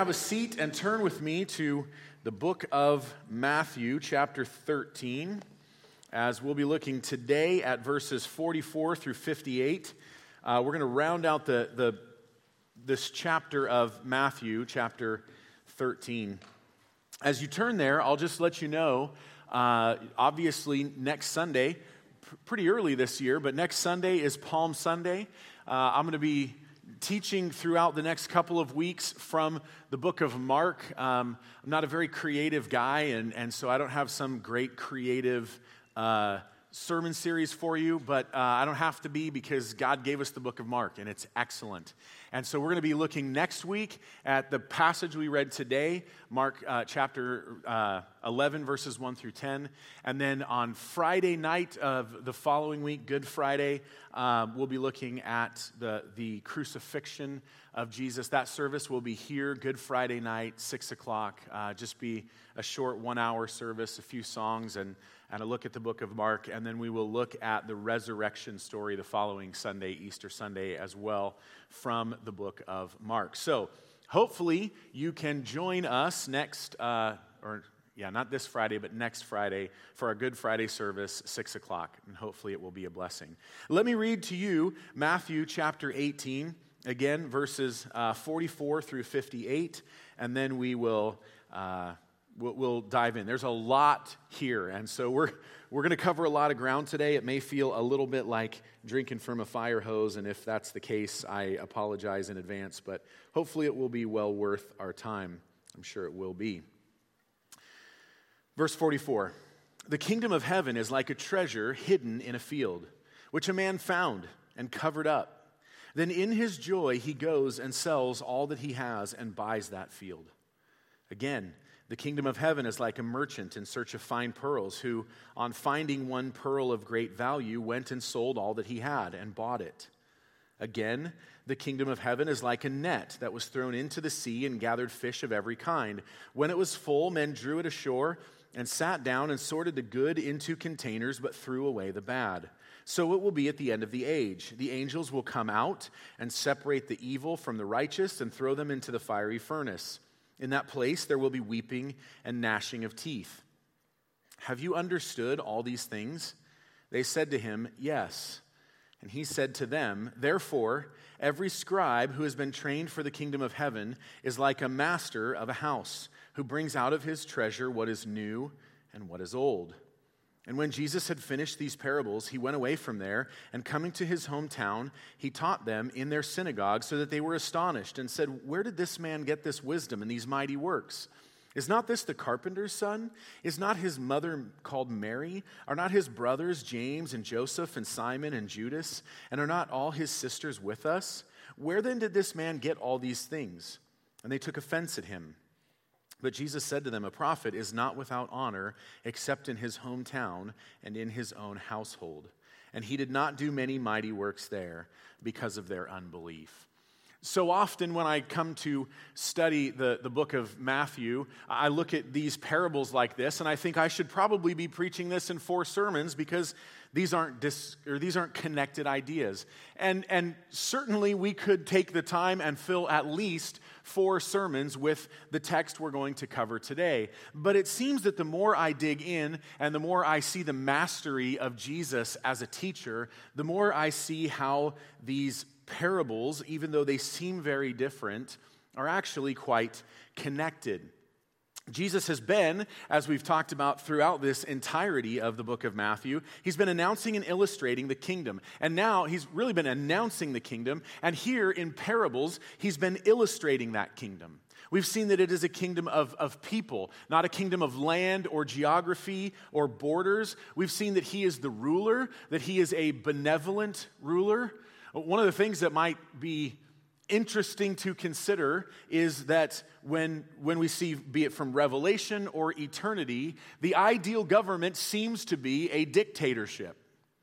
Have a seat and turn with me to the book of Matthew, chapter 13, as we'll be looking today at verses 44 through 58. We're going to round out this chapter of Matthew, chapter 13. As you turn there, I'll just let you know, obviously next Sunday, pretty early this year, but next Sunday is Palm Sunday. I'm going to be teaching throughout the next couple of weeks from the book of Mark. I'm not a very creative guy, and so I don't have some great creative sermon series for you, but I don't have to be because God gave us the book of Mark, and it's excellent. And so we're going to be looking next week at the passage we read today, Mark chapter 11, verses 1 through 10. And then on Friday night of the following week, Good Friday, we'll be looking at the crucifixion of Jesus. That service will be here, Good Friday night, 6 o'clock. Just be a short 1-hour service, a few songs, and a look at the book of Mark. And then we will look at the resurrection story the following Sunday, Easter Sunday, as well, from the book of Mark. So hopefully you can join us next, not this Friday, but next Friday for our Good Friday service, 6 o'clock, and hopefully it will be a blessing. Let me read to you Matthew chapter 18, again, verses 44 through 58, and then we'll dive in. There's a lot here, and so we're going to cover a lot of ground today. It may feel a little bit like drinking from a fire hose, and if that's the case, I apologize in advance, but hopefully it will be well worth our time. I'm sure it will be. Verse 44, "The kingdom of heaven is like a treasure hidden in a field, which a man found and covered up. Then in his joy he goes and sells all that he has and buys that field. Again, the kingdom of heaven is like a merchant in search of fine pearls, who, on finding one pearl of great value, went and sold all that he had and bought it. Again, the kingdom of heaven is like a net that was thrown into the sea and gathered fish of every kind. When it was full, men drew it ashore and sat down and sorted the good into containers, but threw away the bad. So it will be at the end of the age. The angels will come out and separate the evil from the righteous and throw them into the fiery furnace. In that place there will be weeping and gnashing of teeth. Have you understood all these things?" They said to him, "Yes." And he said to them, "Therefore, every scribe who has been trained for the kingdom of heaven is like a master of a house, who brings out of his treasure what is new and what is old." And when Jesus had finished these parables, he went away from there, and coming to his hometown, he taught them in their synagogue, so that they were astonished and said, "Where did this man get this wisdom and these mighty works? Is not this the carpenter's son? Is not his mother called Mary? Are not his brothers James and Joseph and Simon and Judas? And are not all his sisters with us? Where then did this man get all these things?" And they took offense at him. But Jesus said to them, "A prophet is not without honor except in his hometown and in his own household." And he did not do many mighty works there because of their unbelief. So often when I come to study the book of Matthew, I look at these parables like this, and I think I should probably be preaching this in 4 sermons because these aren't connected ideas. And certainly we could take the time and fill at least 4 sermons with the text we're going to cover today. But it seems that the more I dig in and the more I see the mastery of Jesus as a teacher, the more I see how these parables, even though they seem very different, are actually quite connected. Jesus has been, as we've talked about throughout this entirety of the book of Matthew, he's been announcing and illustrating the kingdom. And now he's really been announcing the kingdom, and here in parables, he's been illustrating that kingdom. We've seen that it is a kingdom of people, not a kingdom of land or geography or borders. We've seen that he is the ruler, that he is a benevolent ruler. One of the things that might be interesting to consider is that when we see, be it from Revelation or eternity, the ideal government seems to be a dictatorship,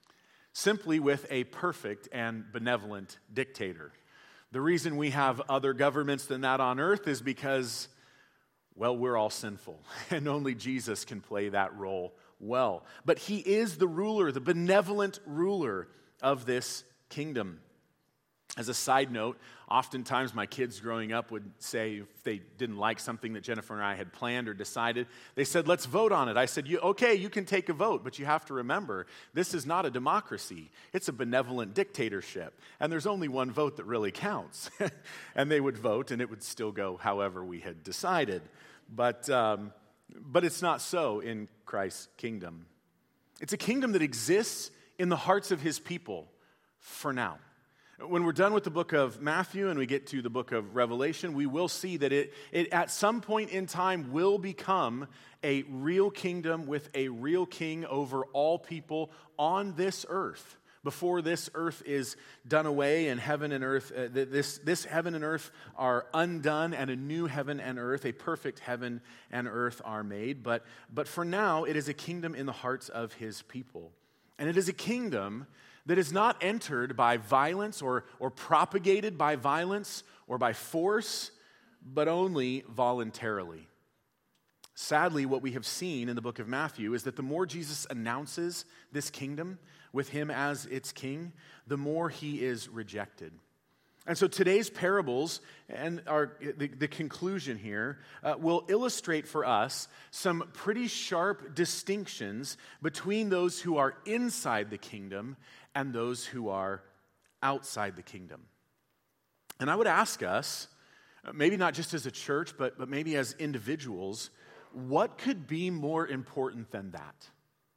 simply with a perfect and benevolent dictator. The reason we have other governments than that on earth is because, well, we're all sinful, and only Jesus can play that role well. But he is the ruler, the benevolent ruler of this kingdom. As a side note, oftentimes my kids growing up would say, if they didn't like something that Jennifer and I had planned or decided, they said, let's vote on it. I said, okay, you can take a vote, but you have to remember, this is not a democracy. It's a benevolent dictatorship, and there's only one vote that really counts. And they would vote, and it would still go however we had decided. But it's not so in Christ's kingdom. It's a kingdom that exists in the hearts of his people for now. When we're done with the book of Matthew and we get to the book of Revelation, we will see that it at some point in time will become a real kingdom with a real king over all people on this earth. Before this earth is done away and heaven and earth, this heaven and earth are undone, and a new heaven and earth, a perfect heaven and earth are made. But for now, it is a kingdom in the hearts of his people. And it is a kingdom that is not entered by violence or propagated by violence or by force, but only voluntarily. Sadly, what we have seen in the book of Matthew is that the more Jesus announces this kingdom with him as its king, the more he is rejected. And so today's parables and the conclusion here will illustrate for us some pretty sharp distinctions between those who are inside the kingdom and those who are outside the kingdom. And I would ask us, maybe not just as a church, but maybe as individuals, what could be more important than that?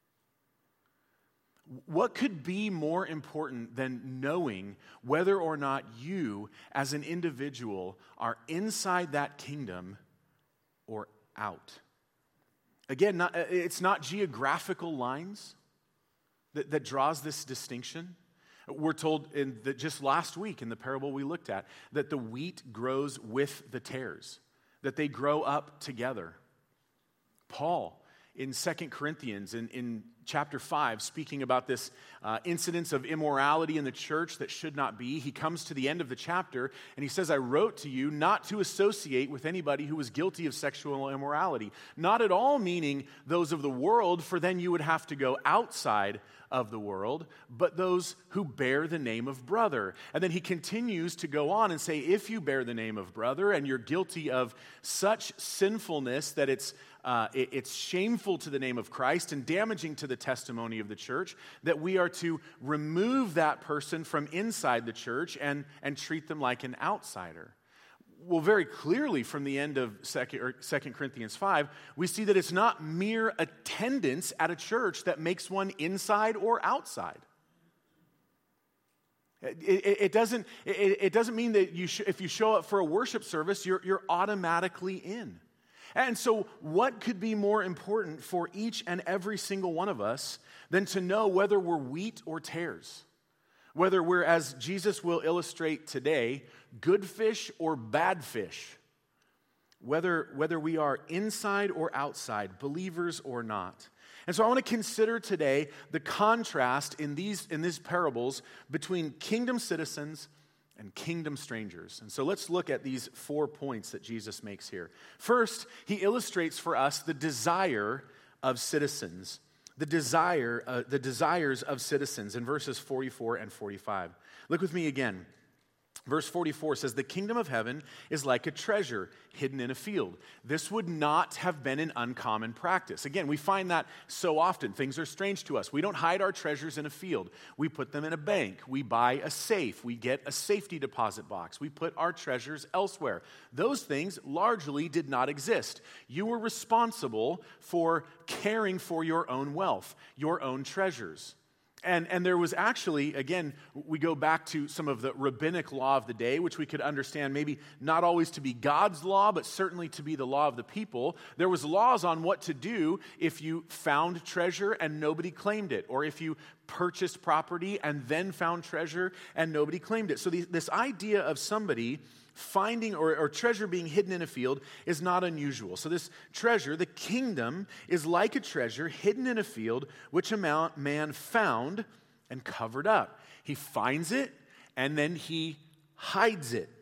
What could be more important than knowing whether or not you, as an individual, are inside that kingdom or out? Again, it's not geographical lines that draws this distinction. We're told just last week in the parable we looked at that the wheat grows with the tares, that they grow up together. Paul, in 2 Corinthians, in chapter 5, speaking about this incidence of immorality in the church that should not be, he comes to the end of the chapter and he says, I wrote to you not to associate with anybody who was guilty of sexual immorality. Not at all meaning those of the world, for then you would have to go outside of the world, but those who bear the name of brother. And then he continues to go on and say, if you bear the name of brother and you're guilty of such sinfulness that it's shameful to the name of Christ and damaging to the testimony of the church, that we are to remove that person from inside the church and treat them like an outsider. Well, very clearly from the end of 2 Corinthians 5, we see that it's not mere attendance at a church that makes one inside or outside. It doesn't mean that if you show up for a worship service, you're automatically in. And so what could be more important for each and every single one of us than to know whether we're wheat or tares? Whether we're, as Jesus will illustrate today, good fish or bad fish. Whether we are inside or outside, believers or not. And so I want to consider today the contrast in these parables between kingdom citizens and kingdom strangers. And so let's look at these 4 points that Jesus makes here. First, he illustrates for us the desire of citizens. The desires of citizens in verses 44 and 45. Look with me again. Verse 44 says, the kingdom of heaven is like a treasure hidden in a field. This would not have been an uncommon practice. Again, we find that so often. Things are strange to us. We don't hide our treasures in a field. We put them in a bank. We buy a safe. We get a safety deposit box. We put our treasures elsewhere. Those things largely did not exist. You were responsible for caring for your own wealth, your own treasures. And there was actually, again, we go back to some of the rabbinic law of the day, which we could understand maybe not always to be God's law, but certainly to be the law of the people. There was laws on what to do if you found treasure and nobody claimed it, or if you purchased property and then found treasure and nobody claimed it. So this idea of somebody finding or treasure being hidden in a field is not unusual. So this treasure, the kingdom, is like a treasure hidden in a field which a man found and covered up. He finds it and then he hides it.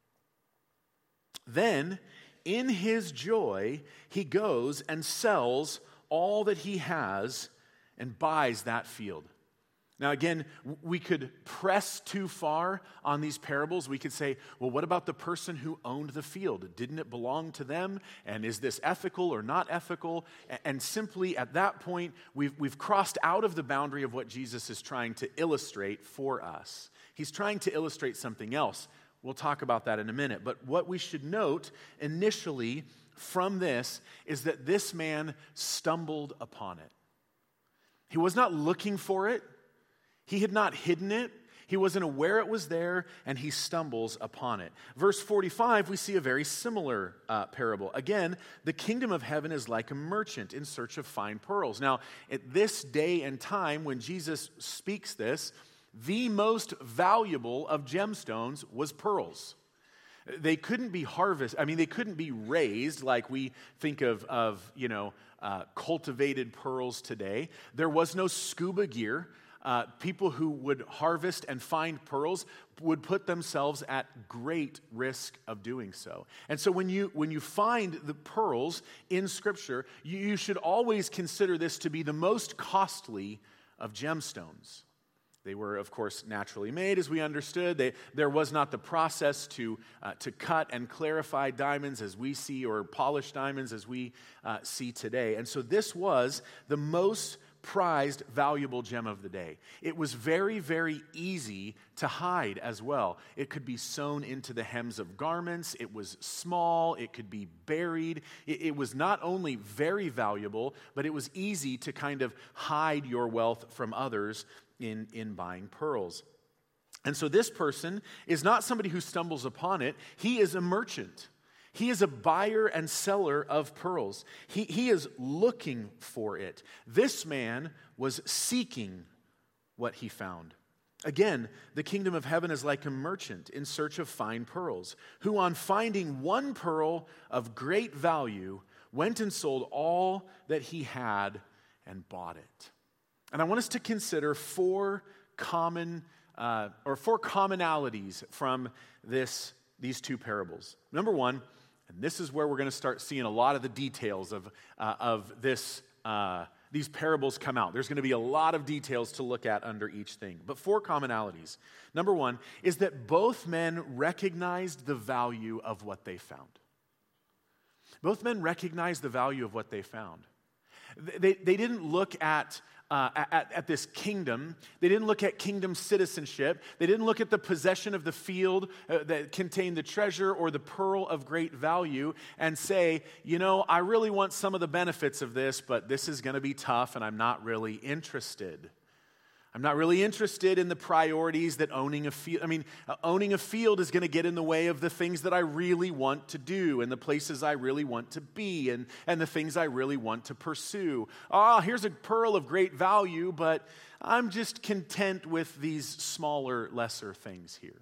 Then, in his joy, he goes and sells all that he has and buys that field. Now again, we could press too far on these parables. We could say, well, what about the person who owned the field? Didn't it belong to them? And is this ethical or not ethical? And simply at that point, we've crossed out of the boundary of what Jesus is trying to illustrate for us. He's trying to illustrate something else. We'll talk about that in a minute. But what we should note initially from this is that this man stumbled upon it. He was not looking for it. He had not hidden it. He wasn't aware it was there, and he stumbles upon it. Verse 45, we see a very similar parable. Again, the kingdom of heaven is like a merchant in search of fine pearls. Now, at this day and time when Jesus speaks this, the most valuable of gemstones was pearls. They couldn't be they couldn't be raised like we think of cultivated pearls today. There was no scuba gear. People who would harvest and find pearls would put themselves at great risk of doing so. And so when you find the pearls in Scripture, you should always consider this to be the most costly of gemstones. They were, of course, naturally made, as we understood. There was not the process to cut and clarify diamonds as we see, or polish diamonds as we see today. And so this was the most prized, valuable gem of the day. It was very, very easy to hide as well. It could be sewn into the hems of garments. It was small. It could be buried. It was not only very valuable, but it was easy to kind of hide your wealth from others in buying pearls. And so this person is not somebody who stumbles upon it. He is a merchant. He is a buyer and seller of pearls. He is looking for it. This man was seeking what he found. Again, the kingdom of heaven is like a merchant in search of fine pearls, who on finding one pearl of great value went and sold all that he had and bought it. And I want us to consider four commonalities from these two parables. Number one, and this is where we're going to start seeing a lot of the details of these parables come out. There's going to be a lot of details to look at under each thing. But four commonalities. Number one is that both men recognized the value of what they found. Both men recognized the value of what they found. They didn't look at this kingdom. They didn't look at kingdom citizenship. They didn't look at the possession of the field that contained the treasure or the pearl of great value and say, I really want some of the benefits of this, but this is going to be tough and I'm not really interested. I'm not really interested in the priorities that owning a field is going to get in the way of the things that I really want to do and the places I really want to be and the things I really want to pursue. Here's a pearl of great value, but I'm just content with these smaller, lesser things here.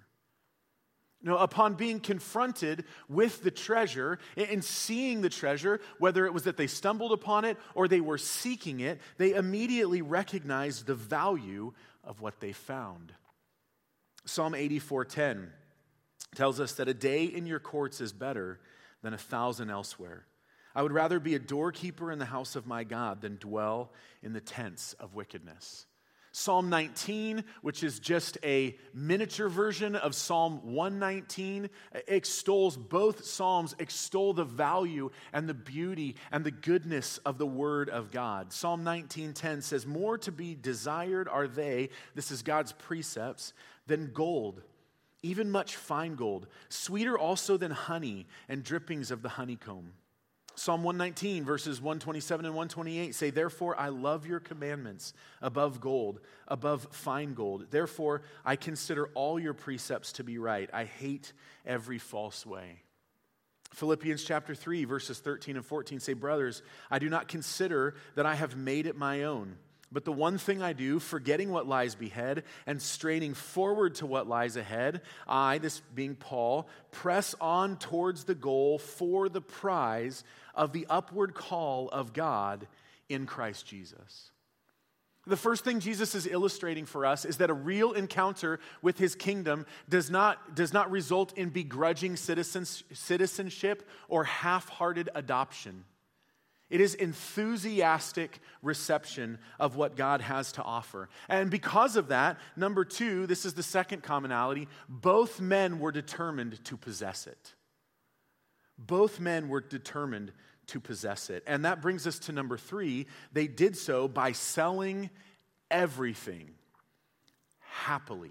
Upon being confronted with the treasure and seeing the treasure, whether it was that they stumbled upon it or they were seeking it, they immediately recognized the value of what they found. Psalm 84:10 tells us that a day in your courts is better than 1,000 elsewhere. I would rather be a doorkeeper in the house of my God than dwell in the tents of wickedness. Psalm 19, which is just a miniature version of Psalm 119, both Psalms extol the value and the beauty and the goodness of the Word of God. Psalm 19:10 says, more to be desired are they, this is God's precepts, than gold, even much fine gold, sweeter also than honey and drippings of the honeycomb. Psalm 119, verses 127 and 128 say, therefore I love your commandments above gold, above fine gold. Therefore I consider all your precepts to be right. I hate every false way. Philippians chapter 3, verses 13 and 14 say, brothers, I do not consider that I have made it my own. But the one thing I do, forgetting what lies behind and straining forward to what lies ahead, I, this being Paul, press on towards the goal for the prize of the upward call of God in Christ Jesus. The first thing Jesus is illustrating for us is that a real encounter with his kingdom does not result in begrudging citizenship or half-hearted adoption. It is enthusiastic reception of what God has to offer. And because of that, number two, this is the second commonality, both men were determined to possess it. Both men were determined to possess it. And that brings us to number three. They did so by selling everything happily.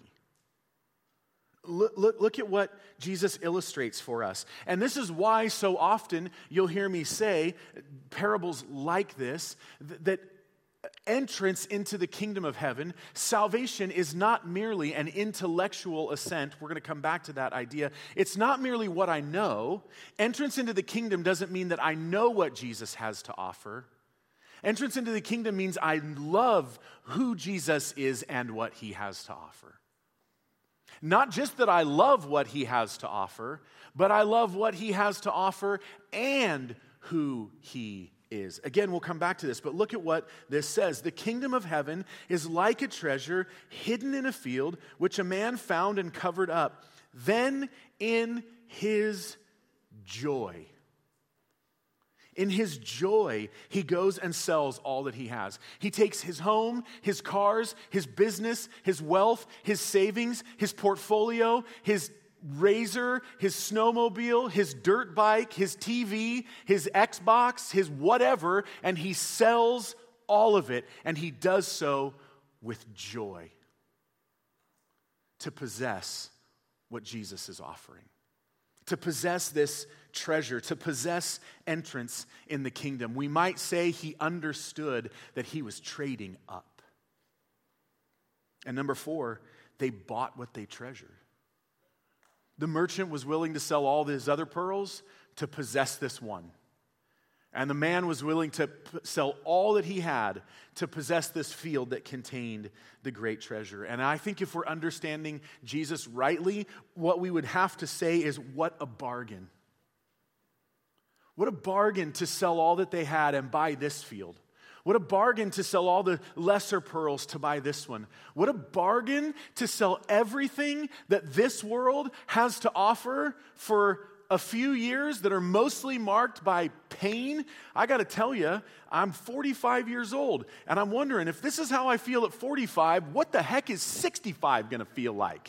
Look at what Jesus illustrates for us. And this is why so often you'll hear me say parables like this, that entrance into the kingdom of heaven, salvation is not merely an intellectual assent. We're going to come back to that idea. It's not merely what I know. Entrance into the kingdom doesn't mean that I know what Jesus has to offer. Entrance into the kingdom means I love who Jesus is and what he has to offer. Not just that I love what he has to offer, but I love what he has to offer and who he is. Again, we'll come back to this, but look at what this says. The kingdom of heaven is like a treasure hidden in a field, which a man found and covered up. Then in his joy, he goes and sells all that he has. He takes his home, his cars, his business, his wealth, his savings, his portfolio, his razor, his snowmobile, his dirt bike, his TV, his Xbox, his whatever, and he sells all of it, and he does so with joy to possess what Jesus is offering. To possess this treasure, to possess entrance in the kingdom. We might say he understood that he was trading up. And number four, they bought what they treasured. The merchant was willing to sell all his other pearls to possess this one. And the man was willing to sell all that he had to possess this field that contained the great treasure. And I think if we're understanding Jesus rightly, what we would have to say is, what a bargain. What a bargain to sell all that they had and buy this field. What a bargain to sell all the lesser pearls to buy this one. What a bargain to sell everything that this world has to offer for a few years that are mostly marked by pain. I got to tell you, I'm 45 years old, and I'm wondering if this is how I feel at 45, what the heck is 65 going to feel like?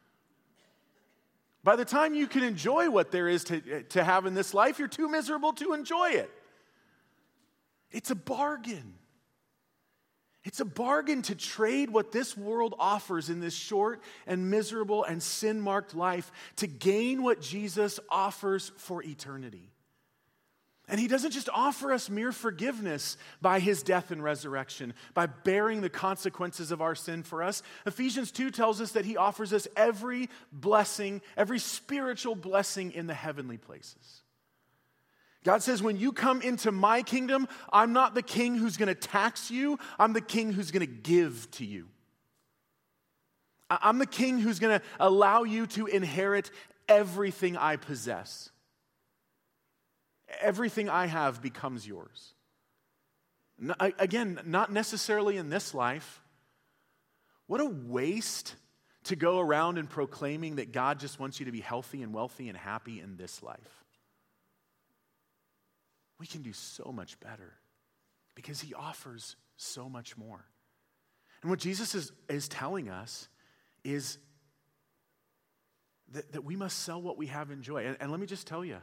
By the time you can enjoy what there is to have in this life, you're too miserable to enjoy it. It's a bargain. It's a bargain to trade what this world offers in this short and miserable and sin-marked life to gain what Jesus offers for eternity. And he doesn't just offer us mere forgiveness by his death and resurrection, by bearing the consequences of our sin for us. Ephesians 2 tells us that he offers us every blessing, every spiritual blessing in the heavenly places. God says, when you come into my kingdom, I'm not the king who's going to tax you. I'm the king who's going to give to you. I'm the king who's going to allow you to inherit everything I possess. Everything I have becomes yours. Again, not necessarily in this life. What a waste to go around and proclaiming that God just wants you to be healthy and wealthy and happy in this life. We can do so much better because he offers so much more. And what Jesus is telling us is that we must sell what we have in joy. And let me just tell you,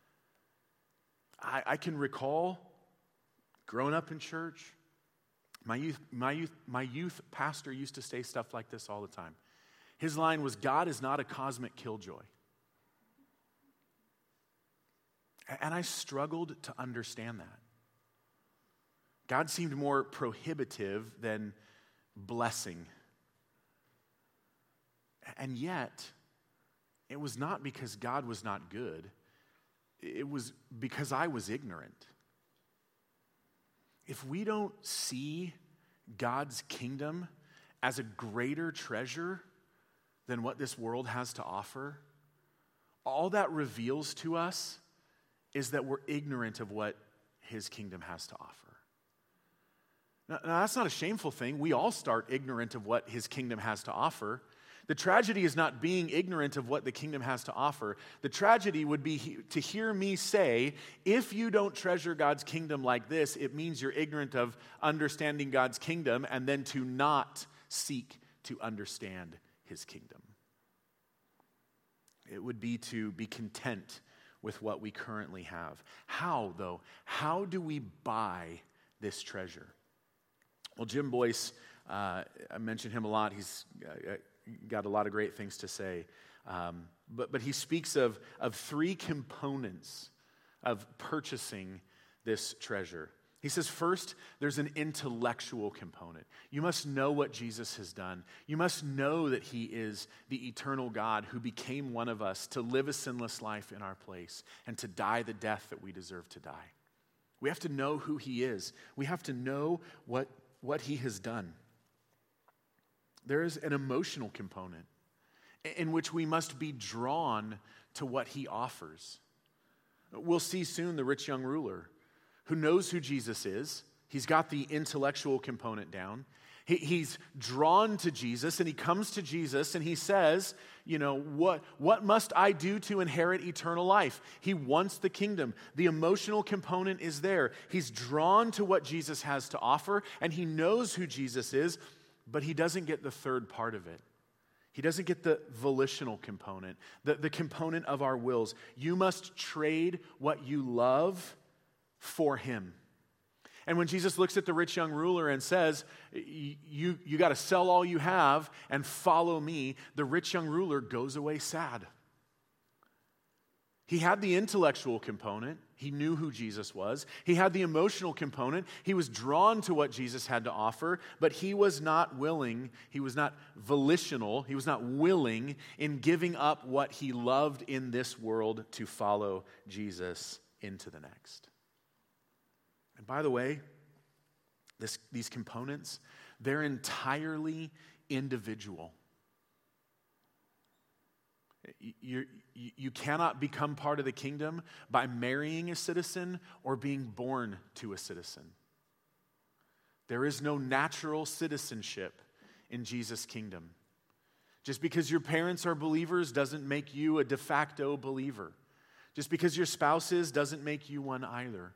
I can recall growing up in church, my youth pastor used to say stuff like this all the time. His line was, God is not a cosmic killjoy. And I struggled to understand that. God seemed more prohibitive than blessing. And yet, it was not because God was not good. It was because I was ignorant. If we don't see God's kingdom as a greater treasure than what this world has to offer, all that reveals to us is that we're ignorant of what his kingdom has to offer. Now, that's not a shameful thing. We all start ignorant of what his kingdom has to offer. The tragedy is not being ignorant of what the kingdom has to offer. The tragedy would be to hear me say, if you don't treasure God's kingdom like this, it means you're ignorant of understanding God's kingdom, and then to not seek to understand his kingdom. It would be to be content with what we currently have. How, though? How do we buy this treasure? Well, Jim Boyce, I mentioned him a lot. He's got a lot of great things to say. But he speaks of three components of purchasing this treasure. He says, first, there's an intellectual component. You must know what Jesus has done. You must know that he is the eternal God who became one of us to live a sinless life in our place and to die the death that we deserve to die. We have to know who he is. We have to know what he has done. There is an emotional component in which we must be drawn to what he offers. We'll see soon the rich young ruler who knows who Jesus is. He's got the intellectual component down. He's drawn to Jesus, and he comes to Jesus and he says, what must I do to inherit eternal life? He wants the kingdom. The emotional component is there. He's drawn to what Jesus has to offer, and he knows who Jesus is, but he doesn't get the third part of it. He doesn't get the volitional component, the component of our wills. You must trade what you love for him. And when Jesus looks at the rich young ruler and says, you got to sell all you have and follow me, the rich young ruler goes away sad. He had the intellectual component. He knew who Jesus was. He had the emotional component. He was drawn to what Jesus had to offer, but he was not willing, he was not volitional, he was not willing in giving up what he loved in this world to follow Jesus into the next. And by the way, these components, they're entirely individual. You cannot become part of the kingdom by marrying a citizen or being born to a citizen. There is no natural citizenship in Jesus' kingdom. Just because your parents are believers doesn't make you a de facto believer. Just because your spouse is doesn't make you one either.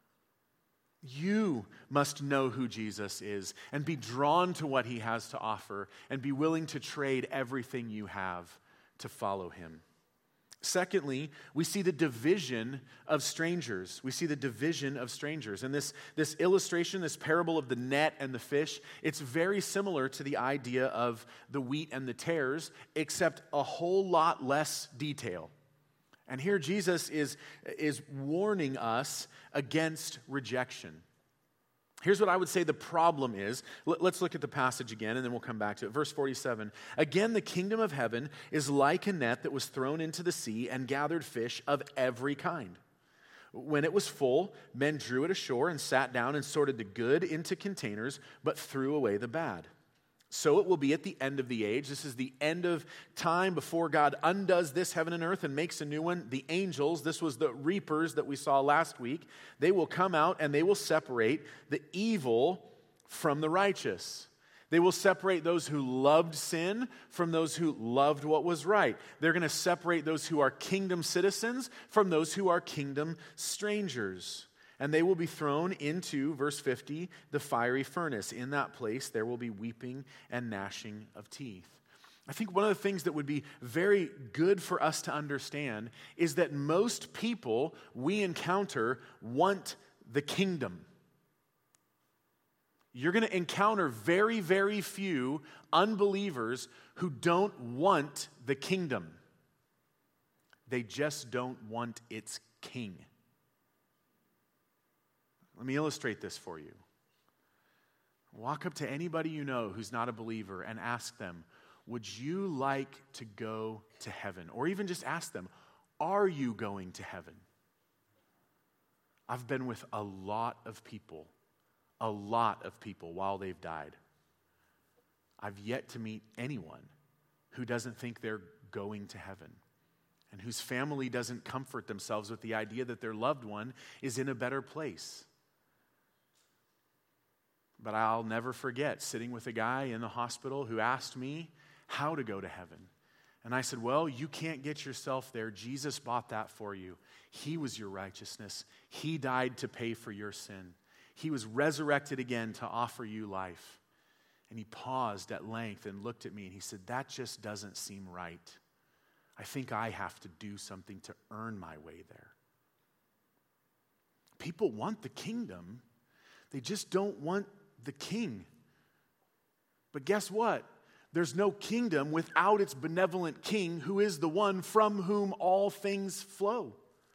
You must know who Jesus is and be drawn to what he has to offer and be willing to trade everything you have to follow him. Secondly, we see the division of strangers. We see the division of strangers. And this illustration, this parable of the net and the fish, it's very similar to the idea of the wheat and the tares, except a whole lot less detail. And here Jesus is warning us against rejection. Here's what I would say the problem is. Let's look at the passage again, and then we'll come back to it. Verse 47, again, the kingdom of heaven is like a net that was thrown into the sea and gathered fish of every kind. When it was full, men drew it ashore and sat down and sorted the good into containers, but threw away the bad. So it will be at the end of the age. This is the end of time before God undoes this heaven and earth and makes a new one. The angels, this was the reapers that we saw last week, they will come out and they will separate the evil from the righteous. They will separate those who loved sin from those who loved what was right. They're going to separate those who are kingdom citizens from those who are kingdom strangers. And they will be thrown into, verse 50, the fiery furnace. In that place, there will be weeping and gnashing of teeth. I think one of the things that would be very good for us to understand is that most people we encounter want the kingdom. You're going to encounter very, very few unbelievers who don't want the kingdom. They just don't want its king. Let me illustrate this for you. Walk up to anybody you know who's not a believer and ask them, would you like to go to heaven? Or even just ask them, are you going to heaven? I've been with a lot of people while they've died. I've yet to meet anyone who doesn't think they're going to heaven and whose family doesn't comfort themselves with the idea that their loved one is in a better place. But I'll never forget sitting with a guy in the hospital who asked me how to go to heaven. And I said, well, you can't get yourself there. Jesus bought that for you. He was your righteousness. He died to pay for your sin. He was resurrected again to offer you life. And he paused at length and looked at me and he said, that just doesn't seem right. I think I have to do something to earn my way there. People want the kingdom. They just don't want the king. But guess what? There's no kingdom without its benevolent king, who is the one from whom all things flow.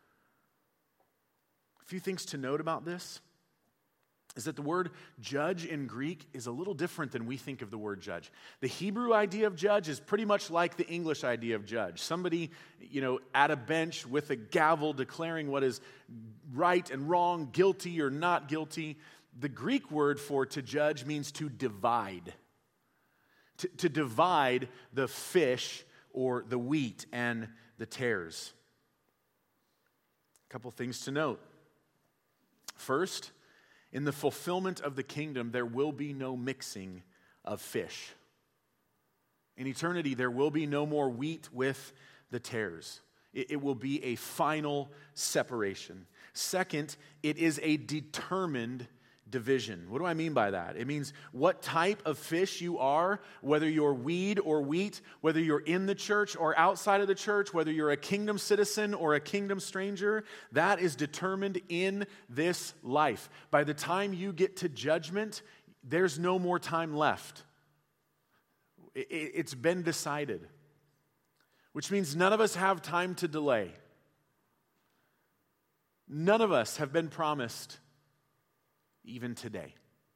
A few things to note about this is that the word judge in Greek is a little different than we think of the word judge. The Hebrew idea of judge is pretty much like the English idea of judge. Somebody, at a bench with a gavel declaring what is right and wrong, guilty or not guilty. The Greek word for to judge means to divide. To divide the fish or the wheat and the tares. A couple things to note. First, in the fulfillment of the kingdom, there will be no mixing of fish. In eternity, there will be no more wheat with the tares. It will be a final separation. Second, it is a determined division. What do I mean by that? It means what type of fish you are, whether you're weed or wheat, whether you're in the church or outside of the church, whether you're a kingdom citizen or a kingdom stranger, that is determined in this life. By the time you get to judgment, there's no more time left. It's been decided, which means none of us have time to delay. None of us have been promised even today.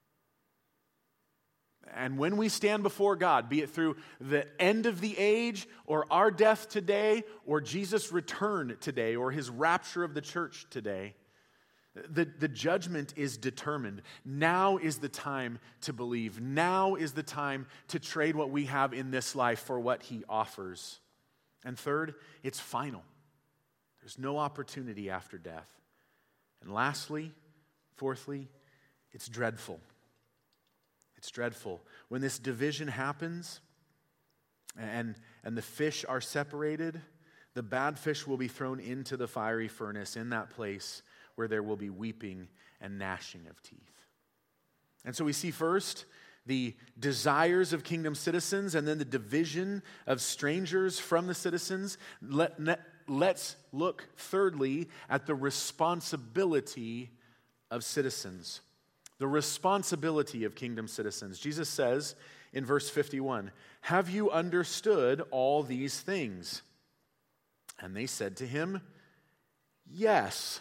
And when we stand before God, be it through the end of the age or our death today or Jesus' return today or his rapture of the church today, the judgment is determined. Now is the time to believe. Now is the time to trade what we have in this life for what he offers. And third, it's final. There's no opportunity after death. And lastly, fourthly, it's dreadful. It's dreadful. When this division happens and the fish are separated, the bad fish will be thrown into the fiery furnace in that place where there will be weeping and gnashing of teeth. And so we see first the desires of kingdom citizens and then the division of strangers from the citizens. Let's look thirdly at the responsibility of citizens. The responsibility of kingdom citizens. Jesus says in verse 51, "Have you understood all these things?" And they said to him, "Yes."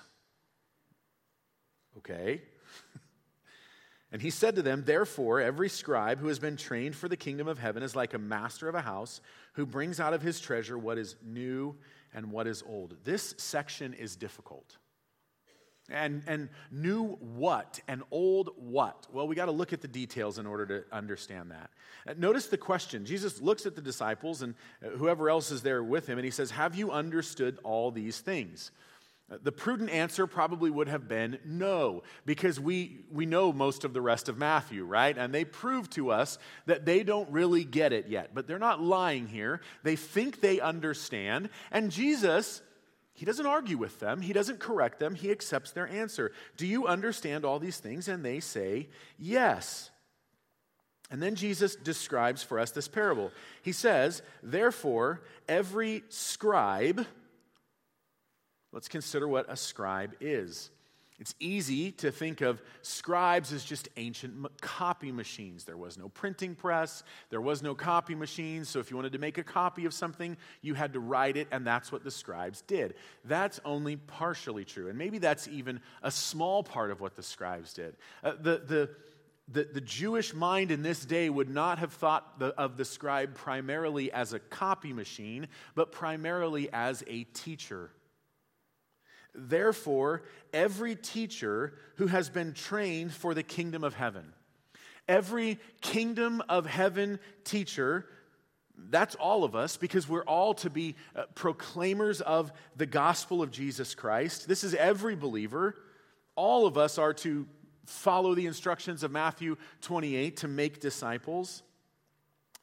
Okay. And he said to them, "Therefore, every scribe who has been trained for the kingdom of heaven is like a master of a house who brings out of his treasure what is new and what is old." This section is difficult. And new what and old what? Well, we got to look at the details in order to understand that. Notice the question. Jesus looks at the disciples and whoever else is there with him, and he says, "Have you understood all these things?" The prudent answer probably would have been no, because we know most of the rest of Matthew, right? And they prove to us that they don't really get it yet. But they're not lying here. They think they understand. And Jesus, he doesn't argue with them. He doesn't correct them. He accepts their answer. "Do you understand all these things?" And they say, "Yes." And then Jesus describes for us this parable. He says, "Therefore, every scribe..." Let's consider what a scribe is. It's easy to think of scribes as just ancient copy machines. There was no printing press. There was no copy machine. So if you wanted to make a copy of something, you had to write it, and that's what the scribes did. That's only partially true. And maybe that's even a small part of what the scribes did. The Jewish mind in this day would not have thought of the scribe primarily as a copy machine, but primarily as a teacher. Therefore, every teacher who has been trained for the kingdom of heaven, every kingdom of heaven teacher, that's all of us, because we're all to be proclaimers of the gospel of Jesus Christ. This is every believer. All of us are to follow the instructions of Matthew 28 to make disciples.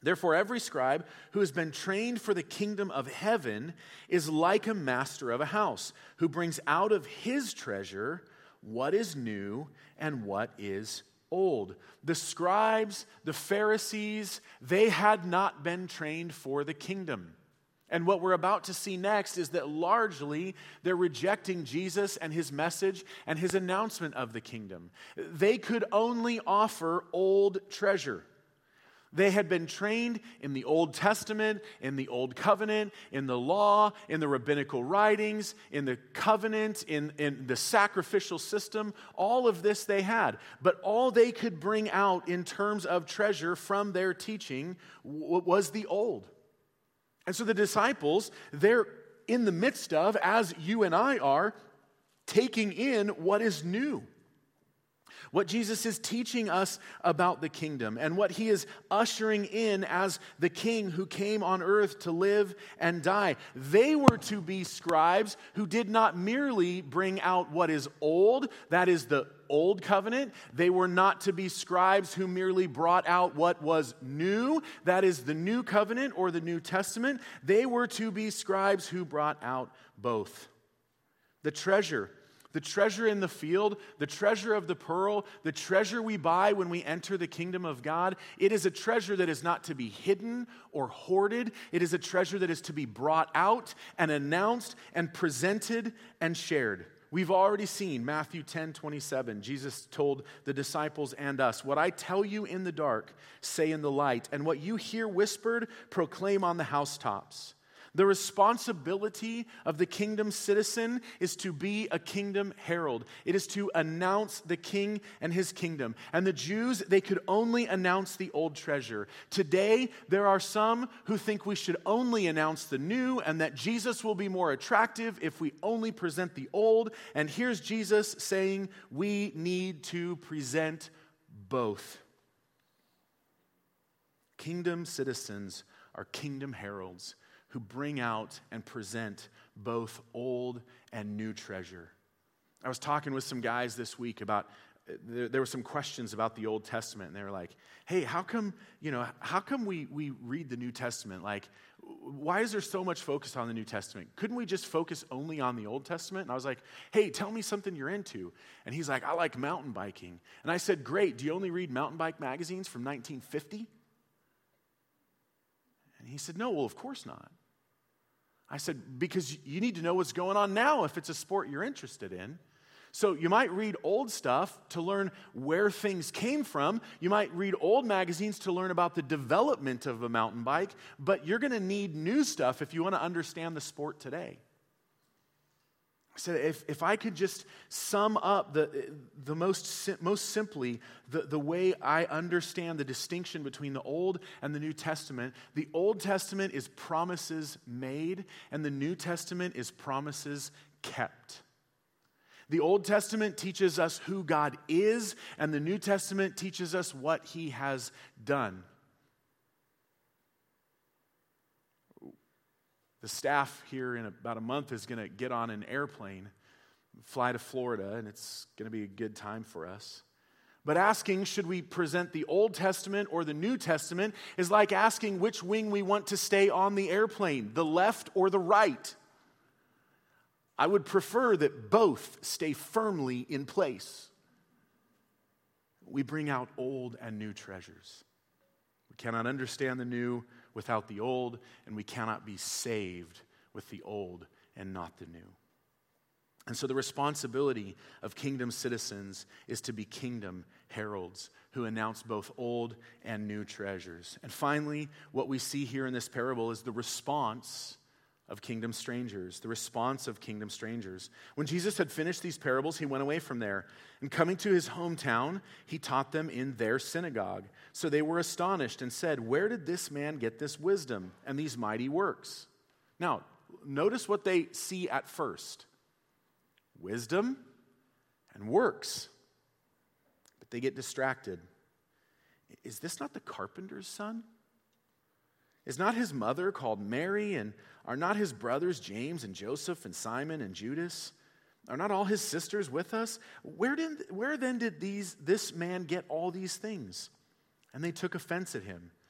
Therefore, every scribe who has been trained for the kingdom of heaven is like a master of a house, who brings out of his treasure what is new and what is old. The scribes, the Pharisees, they had not been trained for the kingdom. And what we're about to see next is that largely they're rejecting Jesus and his message and his announcement of the kingdom. They could only offer old treasure. They had been trained in the Old Testament, in the Old Covenant, in the law, in the rabbinical writings, in the covenant, in the sacrificial system. All of this they had. But all they could bring out in terms of treasure from their teaching was the old. And so the disciples, they're in the midst of, as you and I are, taking in what is new. What Jesus is teaching us about the kingdom and what he is ushering in as the king who came on earth to live and die. They were to be scribes who did not merely bring out what is old, that is the old covenant. They were not to be scribes who merely brought out what was new, that is the new covenant or the New Testament. They were to be scribes who brought out both. The treasure in the field, the treasure of the pearl, the treasure we buy when we enter the kingdom of God, it is a treasure that is not to be hidden or hoarded. It is a treasure that is to be brought out and announced and presented and shared. We've already seen Matthew 10:27. Jesus told the disciples and us, "What I tell you in the dark, say in the light, and what you hear whispered, proclaim on the housetops." The responsibility of the kingdom citizen is to be a kingdom herald. It is to announce the king and his kingdom. And the Jews, they could only announce the old treasure. Today, there are some who think we should only announce the new and that Jesus will be more attractive if we only present the old. And here's Jesus saying we need to present both. Kingdom citizens are kingdom heralds who bring out and present both old and new treasure. I was talking with some guys this week about, there were some questions about the Old Testament, and they were like, hey, how come we read the New Testament? Like, why is there so much focus on the New Testament? Couldn't we just focus only on the Old Testament? And I was like, hey, tell me something you're into. And he's like, I like mountain biking. And I said, great, do you only read mountain bike magazines from 1950? And he said, no, well, of course not. I said, because you need to know what's going on now if it's a sport you're interested in. So you might read old stuff to learn where things came from. You might read old magazines to learn about the development of a mountain bike, but you're going to need new stuff if you want to understand the sport today. I said, if I could just sum up the most simply the way I understand the distinction between the Old and the New Testament, the Old Testament is promises made, and the New Testament is promises kept. The Old Testament teaches us who God is, and the New Testament teaches us what he has done. The staff here in about a month is going to get on an airplane, fly to Florida, and it's going to be a good time for us. But asking, should we present the Old Testament or the New Testament, is like asking which wing we want to stay on the airplane, the left or the right. I would prefer that both stay firmly in place. We bring out old and new treasures. We cannot understand the new without the old, and we cannot be saved with the old and not the new. And so the responsibility of kingdom citizens is to be kingdom heralds who announce both old and new treasures. And finally, what we see here in this parable is the response of kingdom strangers, the response of kingdom strangers. When Jesus had finished these parables, he went away from there. And coming to his hometown, he taught them in their synagogue. So they were astonished and said, where did this man get this wisdom and these mighty works? Now, notice what they see at first. Wisdom and works. But they get distracted. Is this not the carpenter's son? Is not his mother called Mary, and are not his brothers James and Joseph and Simon and Judas? Are not all his sisters with us? Where then did this man get all these things? And they took offense at him.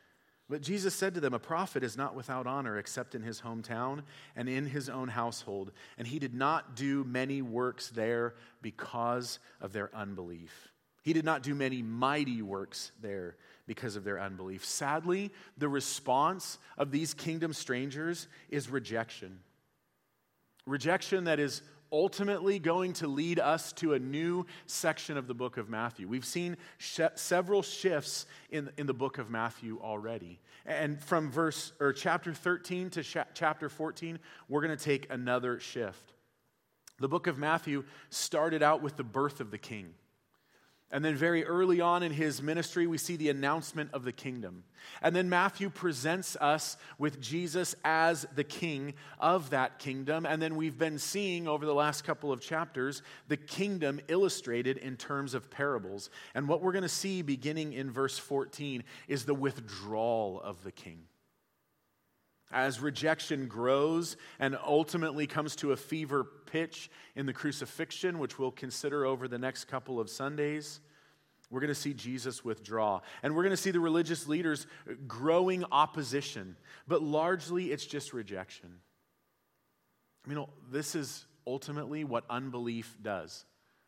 But Jesus said to them, a prophet is not without honor except in his hometown and in his own household. And he did not do many works there because of their unbelief. He did not do many mighty works there because of their unbelief. Sadly, the response of these kingdom strangers is rejection. Rejection that is ultimately going to lead us to a new section of the book of Matthew. We've seen several shifts in the book of Matthew already. And from chapter 13 to chapter 14, we're going to take another shift. The book of Matthew started out with the birth of the king. And then very early on in his ministry, we see the announcement of the kingdom. And then Matthew presents us with Jesus as the king of that kingdom. And then we've been seeing over the last couple of chapters the kingdom illustrated in terms of parables. And what we're going to see beginning in verse 14 is the withdrawal of the king. As rejection grows and ultimately comes to a fever pitch in the crucifixion, which we'll consider over the next couple of Sundays, we're going to see Jesus withdraw. And we're going to see the religious leaders growing opposition. But largely, it's just rejection. I mean, this is ultimately what unbelief does.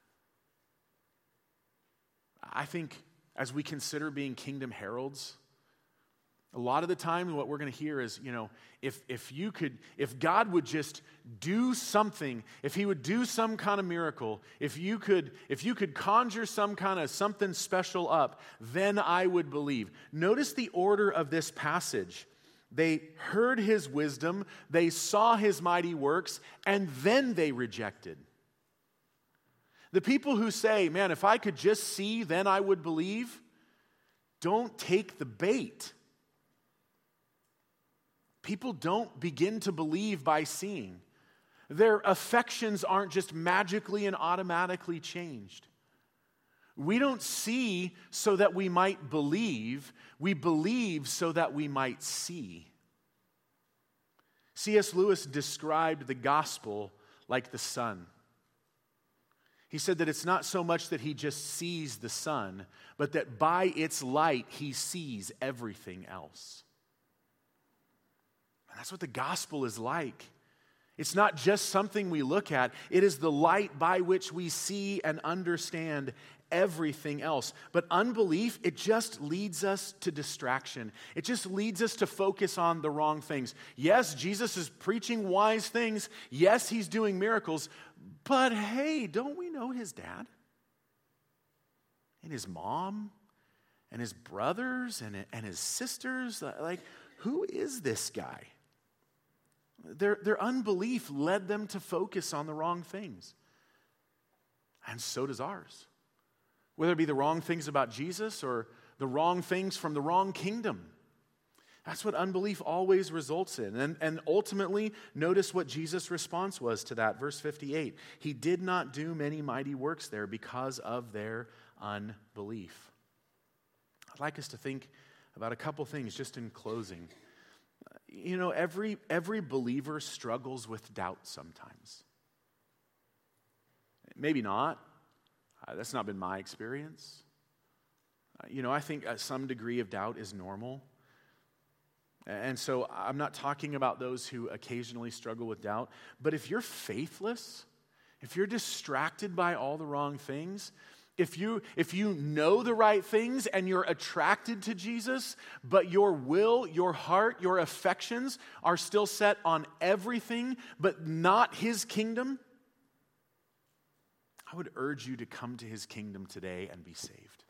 I think as we consider being kingdom heralds, a lot of the time, what we're going to hear is, if God would just do something, if he would do some kind of miracle, if you could conjure some kind of something special up, then I would believe. Notice the order of this passage. They heard his wisdom, they saw his mighty works, and then they rejected. The people who say, man, if I could just see, then I would believe, don't take the bait. People don't begin to believe by seeing. Their affections aren't just magically and automatically changed. We don't see so that we might believe. We believe so that we might see. C.S. Lewis described the gospel like the sun. He said that it's not so much that he just sees the sun, but that by its light he sees everything else. And that's what the gospel is like. It's not just something we look at. It is the light by which we see and understand everything else. But unbelief, it just leads us to distraction. It just leads us to focus on the wrong things. Yes, Jesus is preaching wise things. Yes, he's doing miracles. But hey, don't we know his dad? And his mom? And his brothers? And his sisters? Like, who is this guy? Their unbelief led them to focus on the wrong things. And so does ours. Whether it be the wrong things about Jesus or the wrong things from the wrong kingdom. That's what unbelief always results in. And ultimately, notice what Jesus' response was to that. Verse 58. He did not do many mighty works there because of their unbelief. I'd like us to think about a couple things just in closing. You know, every believer struggles with doubt sometimes. Maybe not. That's not been my experience. I think some degree of doubt is normal. And so I'm not talking about those who occasionally struggle with doubt. But if you're faithless, if you're distracted by all the wrong things, if you know the right things and you're attracted to Jesus, but your will, your heart, your affections are still set on everything but not his kingdom, I would urge you to come to his kingdom today and be saved.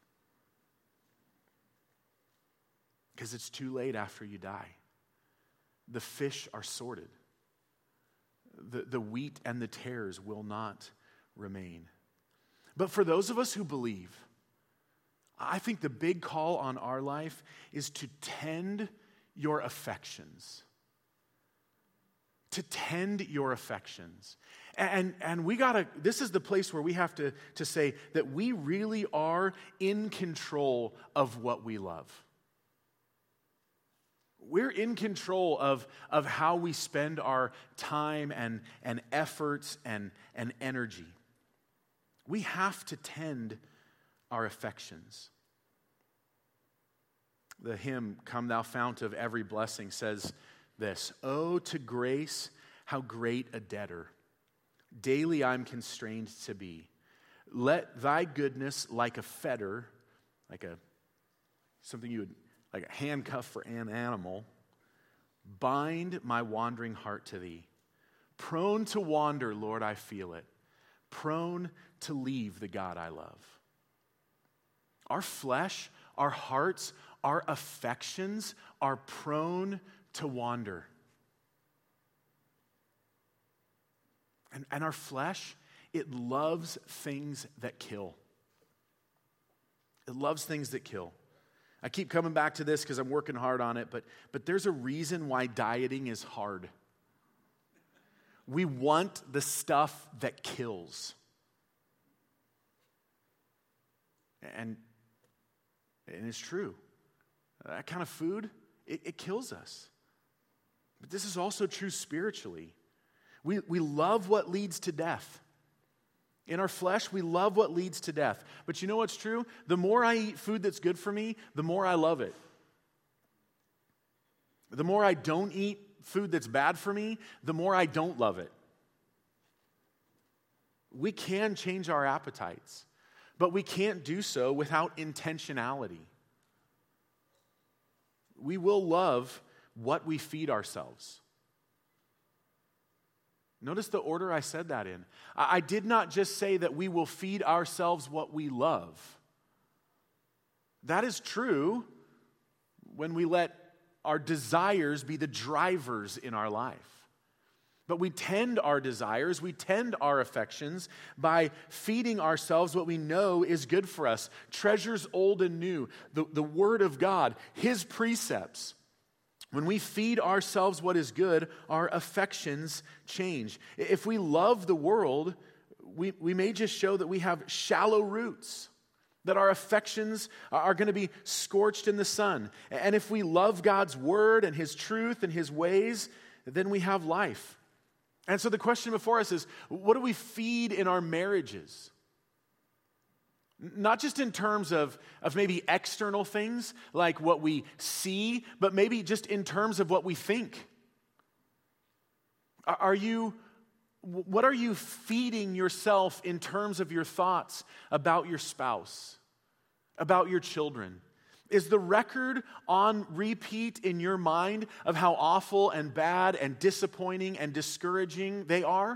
Because it's too late after you die. The fish are sorted. The wheat and the tares will not remain. But for those of us who believe, I think the big call on our life is to tend your affections. To tend your affections. And we gotta, this is the place where we have to say that we really are in control of what we love. We're in control of how we spend our time and efforts and energy. We have to tend our affections. The hymn, Come Thou Fount of Every Blessing, says this: "Oh, to grace, how great a debtor daily I'm constrained to be. Let thy goodness like a fetter," like like a handcuff for an animal, "bind my wandering heart to thee. Prone to wander, Lord, I feel it. Prone to leave the God I love." Our flesh, our hearts, our affections are prone to wander. And our flesh, it loves things that kill. It loves things that kill. I keep coming back to this because I'm working hard on it, but there's a reason why dieting is hard. We want the stuff that kills. And it's true. That kind of food, it kills us. But this is also true spiritually. We love what leads to death. In our flesh, we love what leads to death. But you know what's true? The more I eat food that's good for me, the more I love it. The more I don't eat food that's bad for me, the more I don't love it. We can change our appetites, but we can't do so without intentionality. We will love what we feed ourselves. Notice the order I said that in. I did not just say that we will feed ourselves what we love. That is true when we let our desires be the drivers in our life. But we tend our desires, we tend our affections by feeding ourselves what we know is good for us. Treasures old and new, the Word of God, His precepts. When we feed ourselves what is good, our affections change. If we love the world, we may just show that we have shallow roots, that our affections are going to be scorched in the sun. And if we love God's Word and His truth and His ways, then we have life. And so the question before us is, what do we feed in our marriages? Not just in terms of maybe external things, like what we see, but maybe just in terms of what we think. What are you feeding yourself in terms of your thoughts about your spouse, about your children? Is the record on repeat in your mind of how awful and bad and disappointing and discouraging they are?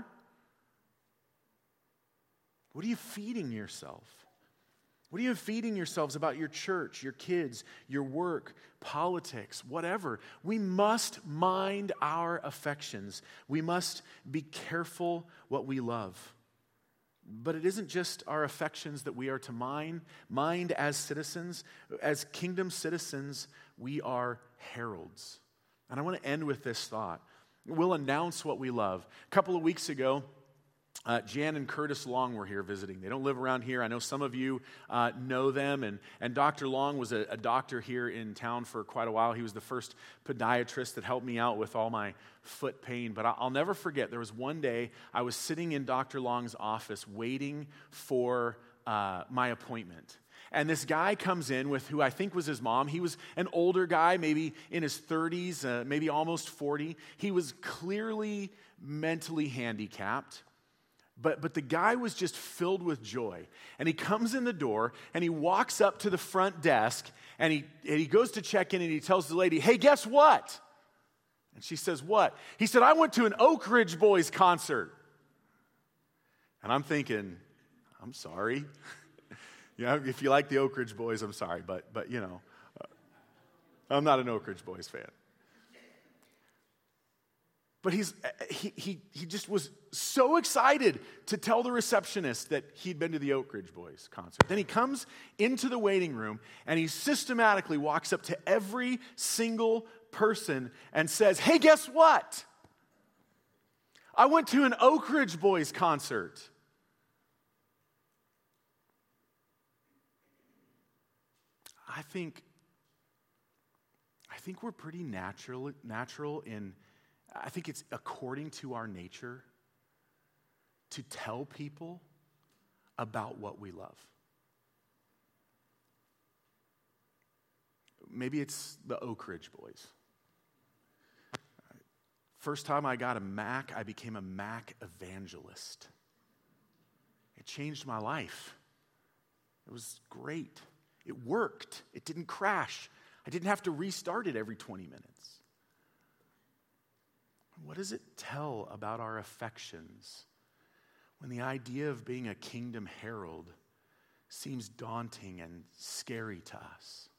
What are you feeding yourself? What are you feeding yourselves about your church, your kids, your work, politics, whatever? We must mind our affections. We must be careful what we love. But it isn't just our affections that we are to mind as citizens. As kingdom citizens, we are heralds. And I want to end with this thought. We'll announce what we love. A couple of weeks ago, Jan and Curtis Long were here visiting. They don't live around here. I know some of you know them. And Dr. Long was a doctor here in town for quite a while. He was the first podiatrist that helped me out with all my foot pain. But I'll never forget, there was one day I was sitting in Dr. Long's office waiting for my appointment. And this guy comes in with who I think was his mom. He was an older guy, maybe in his 30s, maybe almost 40. He was clearly mentally handicapped. But the guy was just filled with joy. And he comes in the door, and he walks up to the front desk, and he goes to check in, and he tells the lady, "Hey, guess what?" And she says, "What?" He said, "I went to an Oak Ridge Boys concert." And I'm thinking, I'm sorry. If you like the Oak Ridge Boys, I'm sorry. But I'm not an Oak Ridge Boys fan. But he just was so excited to tell the receptionist that he'd been to the Oak Ridge Boys concert. Then he comes into the waiting room, and he systematically walks up to every single person and says, "Hey, guess what? I went to an Oak Ridge Boys concert." I think we're pretty natural in... I think it's according to our nature to tell people about what we love. Maybe it's the Oak Ridge Boys. First time I got a Mac, I became a Mac evangelist. It changed my life. It was great. It worked. It didn't crash. I didn't have to restart it every 20 minutes. What does it tell about our affections when the idea of being a kingdom herald seems daunting and scary to us?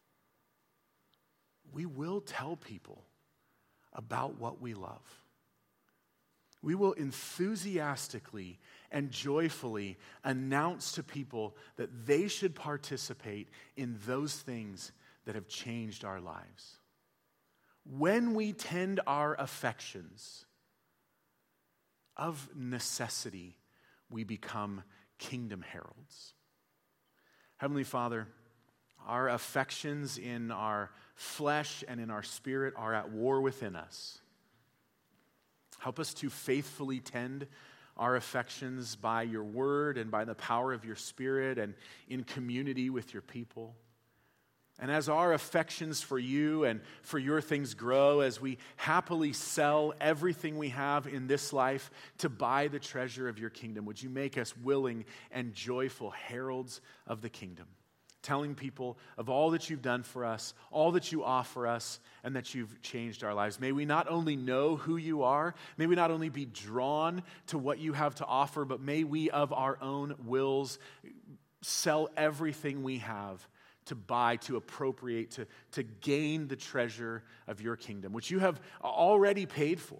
We will tell people about what we love. We will enthusiastically and joyfully announce to people that they should participate in those things that have changed our lives. When we tend our affections, of necessity, we become kingdom heralds. Heavenly Father, our affections in our flesh and in our spirit are at war within us. Help us to faithfully tend our affections by your word and by the power of your Spirit and in community with your people. And as our affections for you and for your things grow, as we happily sell everything we have in this life to buy the treasure of your kingdom, would you make us willing and joyful heralds of the kingdom, telling people of all that you've done for us, all that you offer us, and that you've changed our lives. May we not only know who you are, may we not only be drawn to what you have to offer, but may we of our own wills sell everything we have to buy, to appropriate, to gain the treasure of your kingdom, which you have already paid for.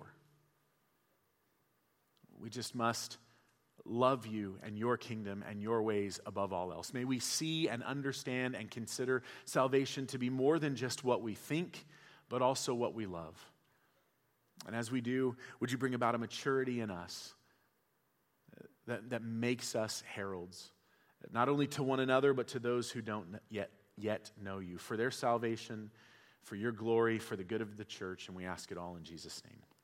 We just must love you and your kingdom and your ways above all else. May we see and understand and consider salvation to be more than just what we think, but also what we love. And as we do, would you bring about a maturity in us that makes us heralds, not only to one another, but to those who don't yet know you, for their salvation, for your glory, for the good of the church, and we ask it all in Jesus' name.